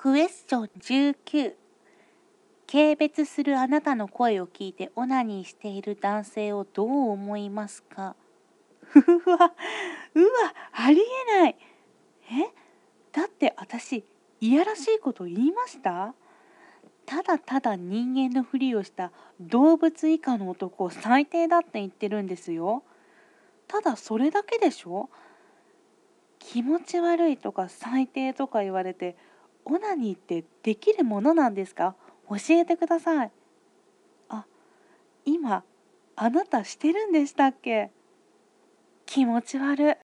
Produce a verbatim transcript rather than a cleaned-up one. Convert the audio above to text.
クエスチョンじゅうきゅう。軽蔑するあなたの声を聞いてオナニーしている男性をどう思いますか？ふふわ、うわ、ありえない。え、だって私、いやらしいこと言いました？ただただ人間のふりをした動物以下の男を最低だって言ってるんですよ。ただそれだけでしょ？気持ち悪いとか最低とか言われて、オナニーってできるものなんですか？教えてください。あ、今、あなたしてるんでしたっけ？気持ち悪い。